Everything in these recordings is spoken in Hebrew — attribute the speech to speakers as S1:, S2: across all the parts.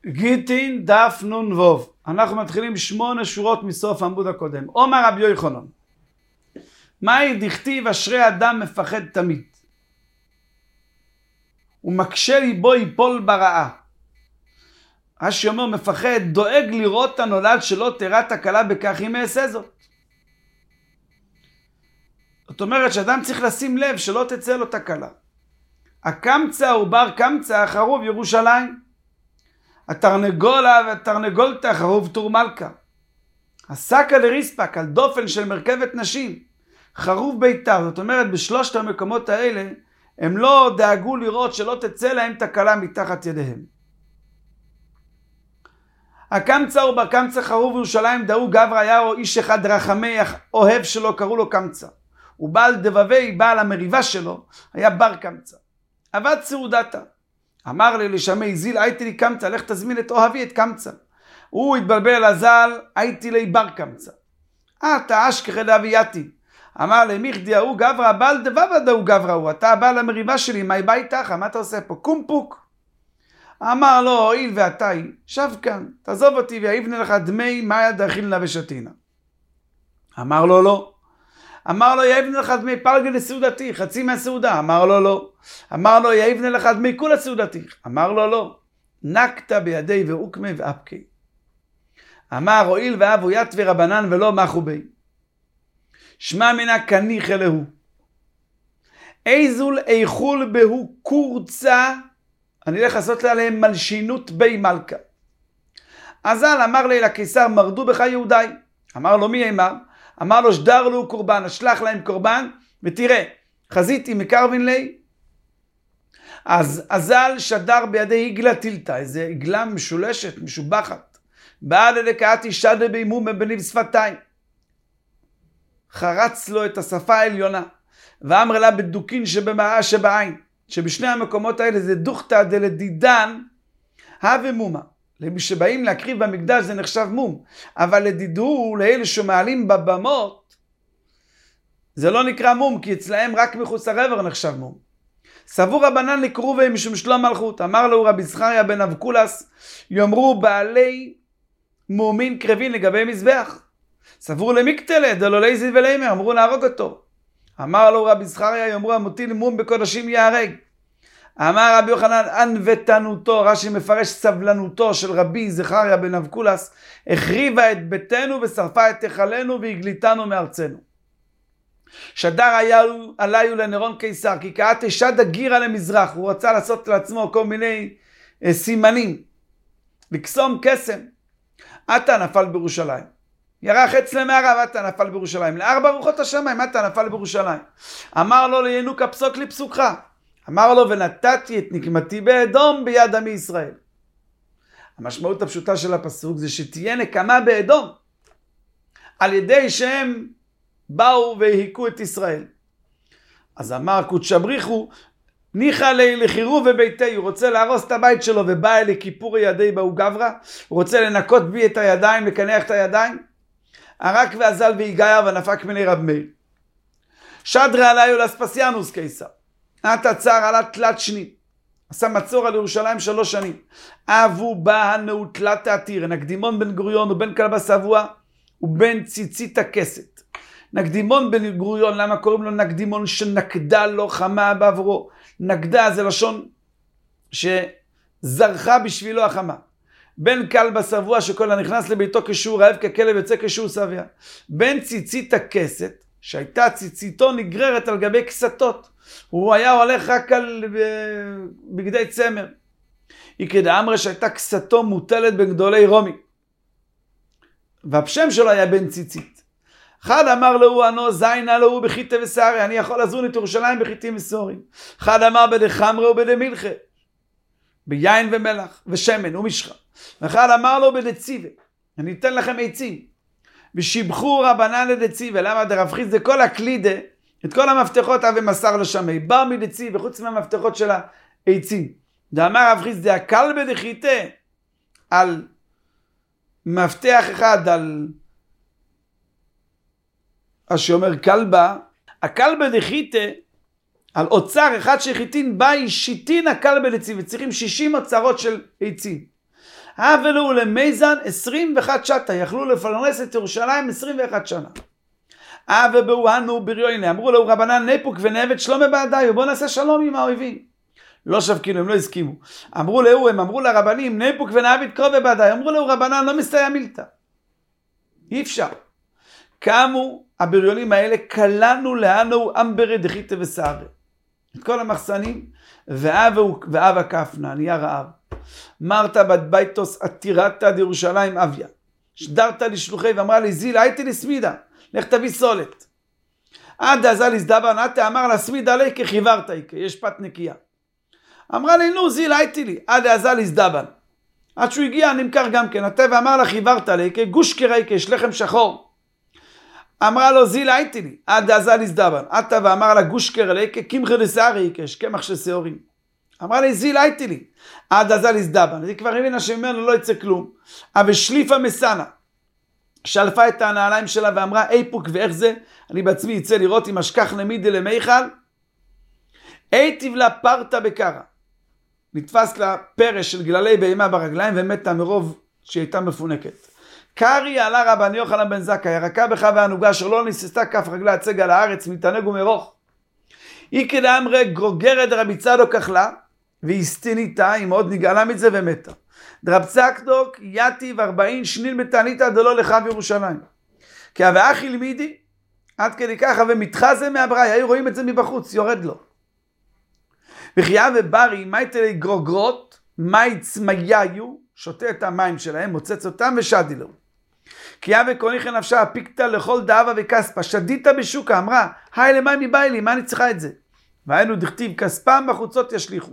S1: גיטין דף נון ווב. אנחנו מתחילים 8 שורות מסוף העמוד הקודם. אומר רבי יוחנן, מהי דכתיב אשרי אדם מפחד תמיד, ומקשה ליבו ייפול ברעה. רש"י אומר מפחד, דואג לראות את הנולד שלא תראה תקלה בכך אם יעשה זאת. זאת אומרת שאדם צריך לשים לב שלא תצא לו תקלה. הקמצא הוא בר קמצא חרוב ירושלים, התרנגולה והתרנגולתא חרוב טור מלכה, הסקה לריספק על דופן של מרכבת נשים חרוב ביתר. זאת אומרת בשלושת המקומות האלה הם לא דאגו לראות שלא תצא להם תקלה מתחת ידיהם. הקמצא הוא בר קמצא חרוב ירושלים, דאו גברא היה או איש אחד רחמי אוהב שלו, קראו לו קמצא. הוא בעל דבבי, בעל המריבה שלו, היה בר קמצא. עבד סעודתה. אמר לי לשמי זיל, הייתי לי קמצא, לך תזמין את אוהבי את קמצא. הוא התבלבל הזל, הייתי לי בר קמצא. אתה אשכחי דאבייתי. אמר לי מיכדי ההוא גברא, בעל דבבה דאו גברא הוא, אתה בעל המריבה שלי, מה בא איתך? מה אתה עושה פה? קומפוק. אמר לו, הואיל ואתה שב כאן, תעזוב אותי ויבנה לך דמי מאיה דאכילנה ושתינה. אמר לו לא. אמר לו יבנה לך דמי פלגה לסעודתי, חצי מהסעודה. אמר לו לא. אמר לו יבנה לך דמי כולה סעודתי. אמר לו לא. נקטה בידי ואוקמה ואפקי. אמר הואיל ואבו יתבי רבנן ולא מחו בי, שמע מנה כניך אלהו, איזול איכול בהו קורצה, אני אלך לעשות עליהם מלשינות בי מלכה. אזל אמר לי לקיסר, מרדו בך יהודי. אמר לו מי אמר? אמר לו שדר לו קורבן, אשלח להם קורבן, ותראה, חזיתי מקרבין לי. אז אזל שדר בידי עגלה טילתא, איזה עגלה משולשת, משובחת. באה ללקאתי שדה בימום בניב שפתיים. חרץ לו את השפה העליונה, ואמר לה בדוקין שבמראה שבעין, שבשני המקומות האלה זה דוכתא דלדידן, הווה מומה. למי שבאים להקריב במקדש זה נחשב מום, אבל לדידו לאלה שמעלים בבמות, זה לא נקרא מום, כי אצלהם רק מחוץ הרבר נחשב מום. סבור רבנן לקרובי משום שלום מלכות. אמר לו רבי זכריה בן אבקולס, יאמרו בעלי מומין קרבין לגבי מזבח. סבור למקטלה דלולי זיו ולימר, אמרו להרוג אותו. אמר לו רבי זכריה, יאמרו המוטיל מום בקודשים יהרג. אמר רבי יוחנן, ענוותנותו, רש"י מפרש סבלנותו של רבי זכריה בן אבקולס, החריבה את ביתנו ושרפה את היכלנו והגליתנו מארצנו. שדר עליו לנרון קיסר, כי כעת שד הגירה למזרח, הוא רצה לעשות לעצמו כל מיני סימנים, לקסום קסם. עתה נפל בירושלים. ירח חץ למערב, עתה נפל בירושלים. לארבע רוחות השמיים, עתה נפל בירושלים. אמר לו לינוק הפסוק לפסוקך. אמר לו ונתתי את נקמתי באדום ביד עמי ישראל. המשמעות הפשוטה של הפסוק זה שתהיה נקמה באדום, על ידי שהם באו והיקו את ישראל. אז אמר קודש בריחו, ניחא לי לחירו וביתי, הוא רוצה להרוס את הבית שלו, ובא אלי כיפור ידי באו גברא, הוא רוצה לנקות בי את הידיים, לקנח את הידיים. הרק ואזל והיגייר ונפק מני רב מאיר. שדרה עליו לאספסיאנוס קיסר. עתה צר עלה תלת שנים. עשה מצור על ירושלים 3 שנים. אבו בהנו תלת העתיר. נקדימון בן גוריון ובן כלבא שבוע ובן ציצית הכסת. נקדימון בן גוריון, למה קוראים לו נקדימון? שנקדה לו חמה בעבורו. נקדה זה לשון שזרחה בשבילו החמה. בן כלבא שבוע שכל הנכנס לביתו כשהוא רעב ככלב יוצא כשהוא שבע. בן ציצית הכסת, שהייתה ציציתו נגררת על גבי כסתות. הוא היה הולך רק על בגדי צמר. היא כדאמרה שהייתה כסתו מוטלת בין גדולי רומי. והשם שלו היה בן ציצית. אחד אמר לו, אנו זיינה לו בחיטה וסערי, אני יכול לזון את ירושלים בחיטים וסורים. אחד אמר בדחמרה ובדמילכה, ביין ומלח ושמן ומשחה. ואחד אמר לו בדציבה, אני אתן לכם עצים. ושיבחו רבנן לדציבה, למה דרב חיסדא כל הקלידה, את כל המפתחות אבי מסר לשמי, בר מדציבה, וחוץ מהמפתחות של העצים. דאמר רב חיסדא, הקלבא דחיטה, על מפתח אחד, על שאומר קלבא, הקלבא דחיטה, על אוצר אחד שחיטין באי שיטין הקלבא דציבה, צריכים 60 אוצרות של עצים. ולו למיזן 21 שנה, יכלו לפרנס את ירושלים 21 שנה. ובאוהנו בריוני, אמרו לו רבנן נפוק ונעבד שלום בעדיו, בוא נעשה שלום עם האויבים. לא שבקינו, הם לא הסכימו. אמרו לו, הם אמרו לרבנים, נפוק ונעבד קרוב בעדיו, אמרו לו רבנן, לא מסתייע מילתא. אי אפשר. קמו הבריונים האלה, קלנו לאנו אמברי דחיתה וסערה. את כל המחסנים, ואב הכפנה, נהיה רעב. מרתה בת ביתוס עתירתה דירושלים אביה. שדרת לשלוחי ואמרה לי, זיל, הייתי לסמידה, לך תביא סולת. עד עזה לסדבן, עתה אמר לה, סמידה לי כחיברת איכה, יש פת נקייה. אמרה לי, נו, זיל, הייתי לי, עד עזה לסדבן. עד שהוא הגיע, נמכר גם כן, עתה ואמר לה, חיברת לי, כגוש קראיקה, יש לחם שחור. אמרה לו, זיל, הייתי לי, עד עזה לסדבן. עתה ואמר לה, גוש קראיקה, קמחה לסערי, יש קמח של שעורים. אמרה לי, זיל, הייתי לי, עד עזה לסדבן. היא כבר הבינה שממנו לא יצא כלום. אבל שליפה מסנה, שלפה את הנעליים שלה ואמרה, איפוק ואיך זה? אני בעצמי יצא לראות אם אשכח נמידי למיכל. היטיב לה פרטה בקרה. נתפס לה פרש של גללי בהמה ברגליים ומתה מרוב שהיא הייתה מפונקת. קרי עלה רבן יוחנן בן זכאי, ירקה בך והנוגה אשר לא ניססתה כף רגלה הצגה לארץ, מתענג ומרוך. היא כדאמרי גרוגרת רבי צדוק אכלה, והסתיניתה, היא מאוד נגעלה מזה ומתה. דרב צקדוק יתיב 40 שנין בתעניתא דלא לך בירושלים. כי ואחי לימידי, עד כדי ככה, ומתחזה מהבריא, היו רואים את זה מבחוץ, יורד לו. וחיה וברי, מייטלי גרוגרות, מי צמייהו, שותה את המים שלהם, מוצץ אותם ושדי לו. כי וקוניכן נפשה, פיקתה לכל דאבה וכספה, שדיתה בשוקה, אמרה, היי למי מבאי לי, מה אני צריכה את זה? והיינו דכתיב, כספם בחוצות ישליחו.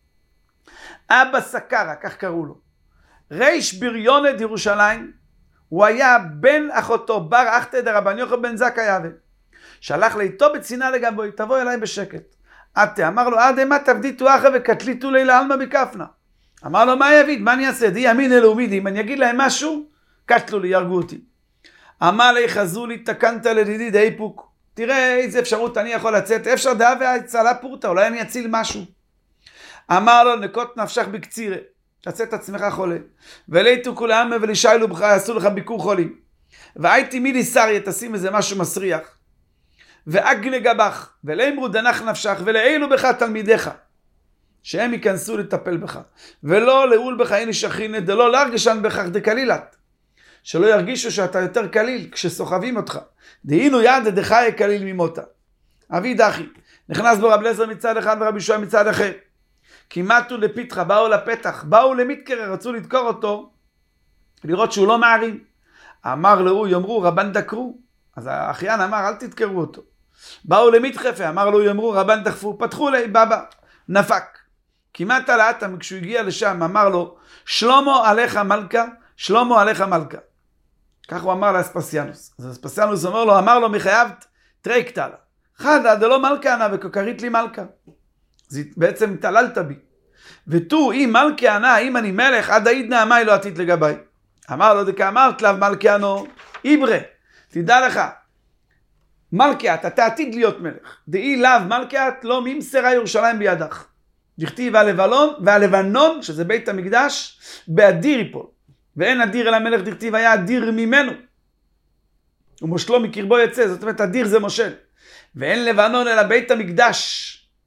S1: אבא סקרה, כך קראו לו. ריש בריונת ירושלים, הוא היה בן אחותו, בר אחתא דרבן יוחנן בן זכאי אבא. שלח לאיתו בצנעה לגבו, תבוא אליי בשקט. עתה, אמר לו, עד מה תבדיתו אחא וקטליתו לילה עלמא בכפנה. אמר לו, מה יביד? מה אני אעשה? די ימין אלומידי, אם אני אגיד להם משהו, קטלו לי, ירגו אותי. אמר לי, חזו לי, תקנת לדידי די פוק. תראה איזה אפשרות אני יכול לצאת, אפשר דעה והצלה פורטה, אולי אני אציל משהו. אמר לו, נקות נפשך בקצירה, תצא את עצמך חולה. וליתו כולם ולישיילו בך, יעשו לך ביקור חולים. והייתי מילי סריה, תשים איזה משהו מסריח. ואגנה גבך, ולאמרו דנך נפשך, ולאילו בך תלמידיך. שהם ייכנסו לטפל בך. ולא לאול בך איני שכינה, דלא להרגשן בכך דקלילת. שלא ירגישו שאתה יותר קליל כשסוחבים אותך. דהינו יד דחי קליל ממותה. אבי דחי, נכנס בו רב לזר מצד אחד ורבי שועה מצד אחר. כמעטו לפתחה, באו לפתח, באו למתקרר, רצו לדקור אותו, לראות שהוא לא מערים. אמר לו, יאמרו רבן דקרו. אז האחיין אמר, אל תדקרו אותו. באו למתחפה, אמר לו, יאמרו רבן דחפו, פתחו לי, בבא, נפק. כמעט עלאתם, כשהוא הגיע לשם, אמר לו, שלמה עליך מלכה, שלמה עליך מלכה. כך הוא אמר לאספסיאנוס. אז אספסיאנוס אמר לו, מחייבת טריקטלה. חדה, דלא מלכה ענה, וכוקרית לי מלכה. זה בעצם תללת בי. ותו, אם מלכה ענה, אם אני מלך, עד העידנה, מה היא לא עתית לגבי? אמר לו, דקה אמרת לה, מלכה ענו, איברה, תדע לך, מלכה, אתה עתיד להיות מלך. דאי לאו מלכה, לא ממסרה ירושלים בידך. דכתיב והלבנון, שזה בית המקדש, באדיר ייפול. ואין אדיר אל המלך, דכתיב היה אדיר ממנו. ומושלו מקרבו יצא, זאת אומרת, אדיר זה מושל. ואין לבנון אלא בית המקדש.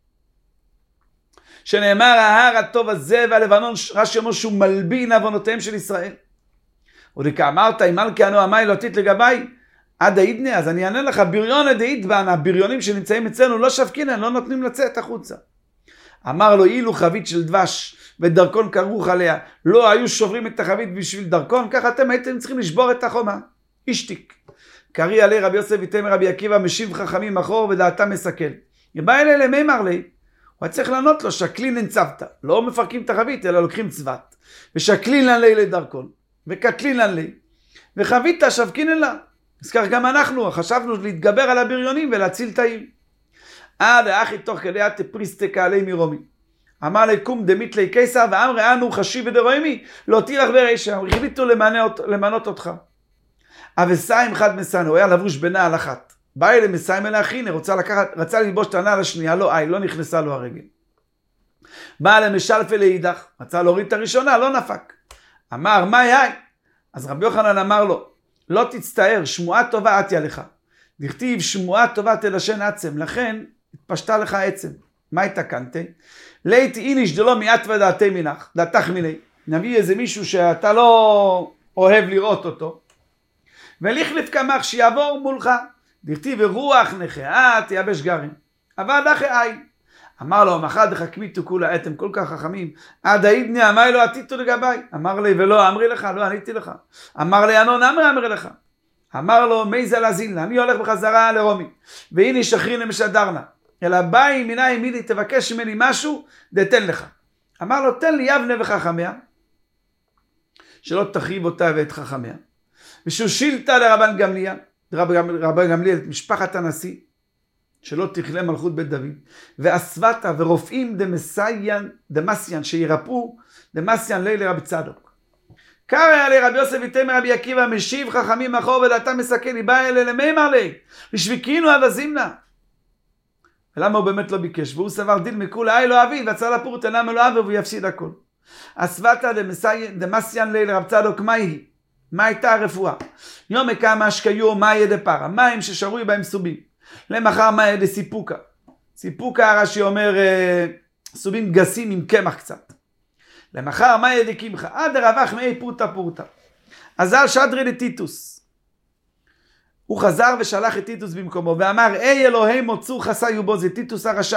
S1: שנאמר, ההר הטוב הזה והלבנון, רש"י אומר שהוא מלבין עוונותיהם של ישראל. ודקה אמרת, אם מלכה ענו עמי לא עתית לגבי, עד העידנה, אז אני אענה לך, בריון הדעית בנה, הבריונים שנמצאים אצלנו לא שבקינן, לא נותנים לצאת החוצה. אמר לו, אילו חבית של דבש ודרכון כרוך עליה, לא היו שוברים את החבית בשביל דרכון, ככה אתם הייתם צריכים לשבור את החומה. אישתיק. קרי עלי רבי יוסף ותמר רבי עקיבא, משיב חכמים אחור ודעתם מסכל. בא אלה למימר לי, הוא צריך לענות לו, שקלין נצבת. לא מפרקים את החבית, אלא לוקחים צוות. ושקלין לי לדרכון, וקטלין לי, וחבית שבקינן לה. אז כך גם אנחנו חשבנו להתגבר על הבריונים ולהציל את העיר. האחי תוך כדי התפריסטקה עלי מרומי. אמר לקום דמית לי קיסר ואמר אנו חשיב ודרוימי לא תירח ברשע. החליטו למנות אותך. אבסיים חד מסנו, הוא היה לבוש בנעל אחת. בא אלה מסיים אלה אחינה, רצה ללבוש את הנעל השנייה, לא נכנסה לו הרגל. בא אלה משלפה לאידך, רצה להוריד את הראשונה, לא נפק. אמר, מה יאי? אז רבי יוחנן אמר לו, לא תצטער, שמועה טובה עטיה לך. דכתיב שמועה טובה תלשן עצם, לכן התפשטה לך עצם. מה התקנתי? לית איניש דלא מיעט ודעתי מנך, דעתך מיני. נביא איזה מישהו שאתה לא אוהב לראות אותו. ולכלף כמך שיעבור מולך. דכתיב רוח נחאה תייבש גרם. אבל דחי עין. אמר לו, מחר דחכמיתו כולה, אתם כל כך חכמים. עד העידני אמר לו, עתיתו לגבי. אמר לי, ולא אמרי לך, לא עניתי לך. אמר לי, אנון אמרי לך. אמר לו, מי זה לזילנה, אני הולך בחזרה לרומי. והנה שחרינה משדרנה. אלא באי מיני מילי, תבקש ממני משהו, דתן לך. אמר לו, תן לי יבנה וחכמיה, שלא תחריב אותה ואת חכמיה. ושהוא שילתה לרבן גמליאל, רבן גמליאל, את משפחת הנשיא, שלא תכלה מלכות בית דוד, ואסבתה ורופאים דמסיין, שירפאו דמסיין לילה רבי צדוק. קרא אלי רבי יוסף איתם רבי עקיבא, משיב חכמים אחור ודעתם מסכן, היא באה אלי למימר לי, לשביקינו עד הזימנה. ולמה הוא באמת לא ביקש? והוא סבר דיל מכולה, אי לא אביד, והצעה לפורת אינם אלוהיו, והוא יפסיד הכל. אסבתה דמסיין לילה רבי צדוק, מה היא? מה הייתה הרפואה? יום כמה השקיו, מה יהיה דפרה? מים ששרוי בהם סובים. למחר מה יהיה דסיפוקה? סיפוקה הרש"י אומר, סובים גסים עם קמח קצת. למחר מה יהיה דקמחה? עד רווח מאי פורטה פורטה. אזל שדרי לטיטוס. הוא חזר ושלח את טיטוס במקומו, ואמר, אי אלוהים מוצאו חסיו בו, זה טיטוס הרשע.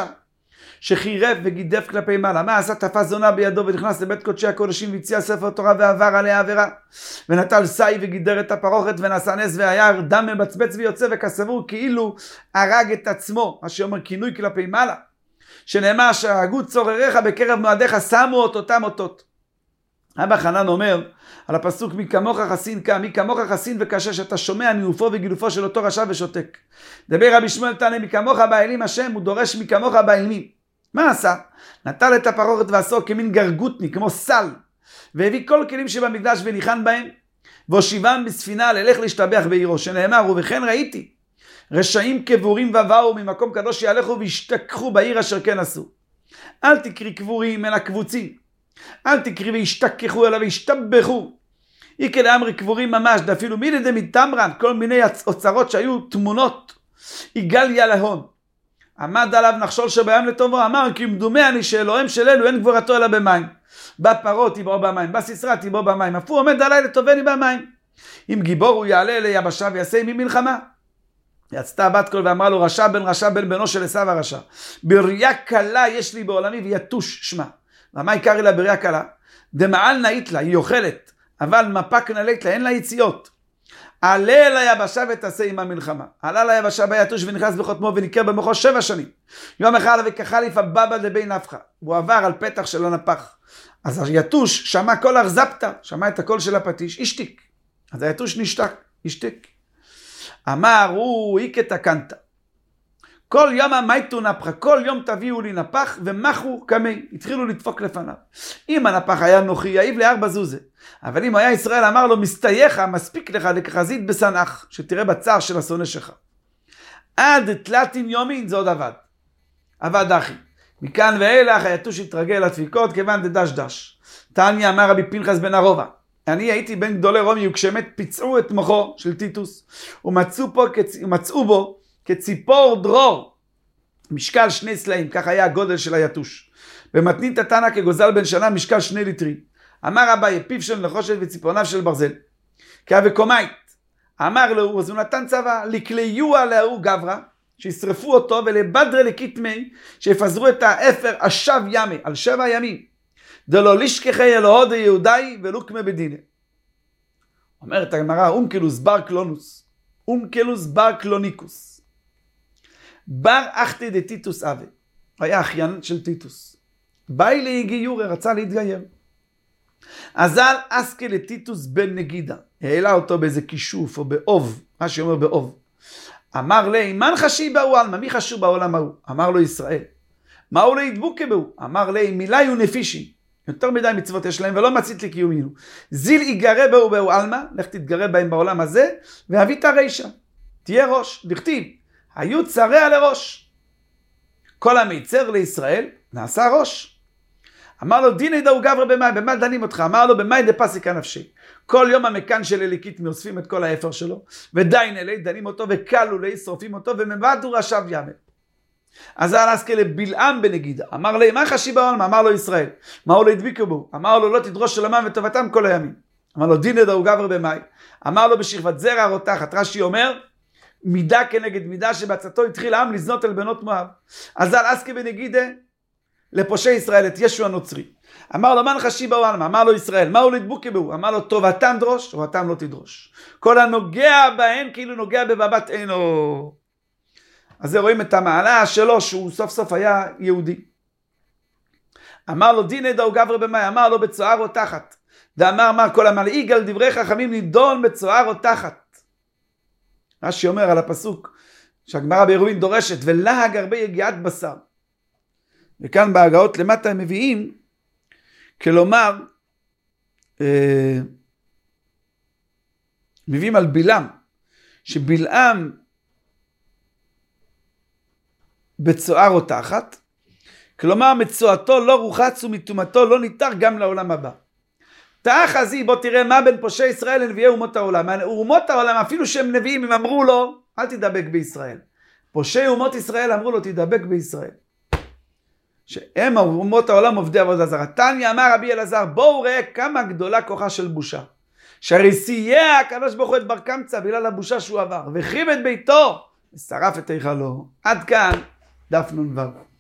S1: שחירף וגידף כלפי מעלה. מה עשה? תפס זונה בידו ונכנס לבית קודשי הקודשים והציע ספר תורה ועבר עליה עבירה. ונטל סי וגידר את הפרוכת ונשא נס והיער, דם מבצבץ ויוצא וכסבור כאילו הרג את עצמו. מה שאומר כינוי כלפי מעלה. שנאמר שהרגו צורריך בקרב מועדיך, שמו אותם אותות. אבא חנן אומר על הפסוק מי כמוך חסין קם, מי כמוך חסין וקשה, שאתה שומע ניאופו וגילופו של אותו רשע ושותק. דבר רבי שמואל תנא, מי כמוך באלים השם, הוא דורש מי כמוך באלים. מה עשה? נטל את הפרוכת ועשו כמין גרגותני, כמו סל, והביא כל כלים שבמקדש וניחן בהם, והושיבם בספינה ללך להשתבח בעירו, שנאמר, ובכן ראיתי, רשעים קבורים ובאו ממקום קדוש יהלכו וישתכחו בעיר אשר כן עשו. אל תקרי קבורים אלא קבוצים, אל תקרי וישתכחו אלא וישתבחו. איקא לאמרי קבורים ממש, דאפילו מילי דמיתמרן, כל מיני אוצרות שהיו תמונות, יגליה להון. עמד עליו נחשול שבים לטובו, אמר כי מדומה אני שאלוהים שלנו אין גבורתו אלא במים. בפרות יבוא במים, בסיסרה תבוא במים, אף הוא עומד עליי לטובני במים. אם גיבור הוא יעלה אלי יבשה ויעשה עמי מלחמה. יצתה בת קול ואמרה לו, רשע בן בנו של עשיו הרשע. בראייה קלה יש לי בעולמי ויתוש שמה. למה יקרא לה בראייה קלה? דמעל נאית לה, היא אוכלת, אבל מפק נלית לה, אין לה יציאות. עלה אל היבשה ותעשה עם המלחמה. עלה ליבשה ביתוש ונכנס בחותמו וניקר במוחו 7 שנים. יום אחד וכחליף הבבא דבי נפחה. הוא עבר על פתח של הנפח. אז היתוש שמע כל ארזפתא, שמע את הקול של הפטיש, השתיק. אז היתוש נשתק, השתיק. אמר הוא איקא תקנת. כל יום המייטו נפחה, כל יום תביאו לי נפח ומחו קמי. התחילו לדפוק לפניו. אם הנפח היה נוחי, יעיב ל4 זוזה. אבל אם היה ישראל אמר לו, מסתייך, מספיק לך לכחזית בסנח, שתראה בצער של השונא שלך. עד תלתין יומין, זה עוד עבד. עבד אחי. מכאן ואילך היתוש התרגל לדפיקות, כיוון דדש. תניא אמר רבי פנחס בן ערובה. אני הייתי בין גדולי רומי, וכשמת פיצעו את מוחו של טיטוס, ומצאו בו כציפור דרור, משקל 2 סלעים, כך היה הגודל של היתוש. במתנית התנא כגוזל בן שנה, משקל 2 ליטרים. אמר אביי, פיו של נחושת וציפורניו של ברזל. כאבי קומית. אמר לו, אז הוא נתן צבא, לקליוע להוא גברא, שישרפו אותו, ולבדרה לכתמי, שיפזרו את האפר השב ימי, על 7 ימים. דלא לישכחי אלוהו דיהודאי ולוקמה בדינה. אומרת הגמרא, אונקלוס בר קלונוס, אונקלוס בר קלוניקוס. בר אחתי דטיטוס אבי, היה אחיין של טיטוס. באי להגיור, רצה להתגייר. אזל אסקי לטיטוס בן נגידה, העלה אותו באיזה כישוף או באוב, מה שאומר באוב. אמר לי, מן חשי באו עלמא, מי חשו בעולם ההוא? אמר לו ישראל. מה הוא להדבוקה בו? אמר לי, מילי ונפישי. יותר מדי מצוות יש להם ולא מצית לקיומינו. זיל יגרה באו עלמא, לך תתגרה בהם בעולם הזה, והביא את הרישה. תהיה ראש, דכתיב, היו צריה לראש. כל המיצר לישראל נעשה ראש. אמר לו, דינא דאו גברא במאי, במה דנים אותך? אמר לו, במאי דפסיקה נפשי. כל יום המקן של אליקית מאוספים את כל האפר שלו, ודיין אלי, דנים אותו, וקלו לי, שורפים אותו, ומבדו רשב ימל. אז על עסקי לבלעם בנגידה. אמר לי, מה חשי בעולם? אמר לו ישראל. מה הוא להדביקו בו? אמר לו, לא תדרוש שלומם וטובתם כל הימים. אמר לו, דינא דאו גברא במאי. אמר לו, בשכבת זרע רותחת. רש"י אומר, מידה כנגד מידה שבעצתו התחיל העם לזנות על בנות מואב. אז על עסקי בנגידה, לפושעי ישראל, את ישו הנוצרי. אמר לו, מה חשי בעולם? אמר לו ישראל, מה הוא להדבוקו בו? אמר לו, טובתם דרוש, טובתם לא תדרוש. כל הנוגע בהן כאילו נוגע בבבת עינו. אז זה רואים את המעלה שלו, שהוא סוף סוף היה יהודי. אמר לו, דינא דאו גברא במאי, אמר לו, בצוער או תחת. ואמר, מה כל המלעיג על דברי חכמים נידון בצוער או תחת. רש"י אומר על הפסוק, שהגמרא בעירובין דורשת, ולהג הרבה יגיעת בשר. וכאן בהגאות למטה הם מביאים, כלומר, מביאים על בלעם, שבלעם בצוער או תחת, כלומר מצועתו לא רוחץ ומטומאתו לא ניתר גם לעולם הבא. תחזי, בוא תראה מה בין פושעי ישראל לנביאי אומות העולם. אומות העולם, אפילו שהם נביאים, הם אמרו לו, אל תדבק בישראל. פושעי אומות ישראל אמרו לו, תדבק בישראל. שהם אומות העולם עובדי עבודה זרה. תניא אמר רבי אלעזר, בואו ראה כמה גדולה כוחה של בושה. שהרי סייע הקדוש ברוך הוא את בר קמצא בגלל הבושה שהוא עבר, והחריב את ביתו, ושרף את היכלו. עד כאן דף נ"ו.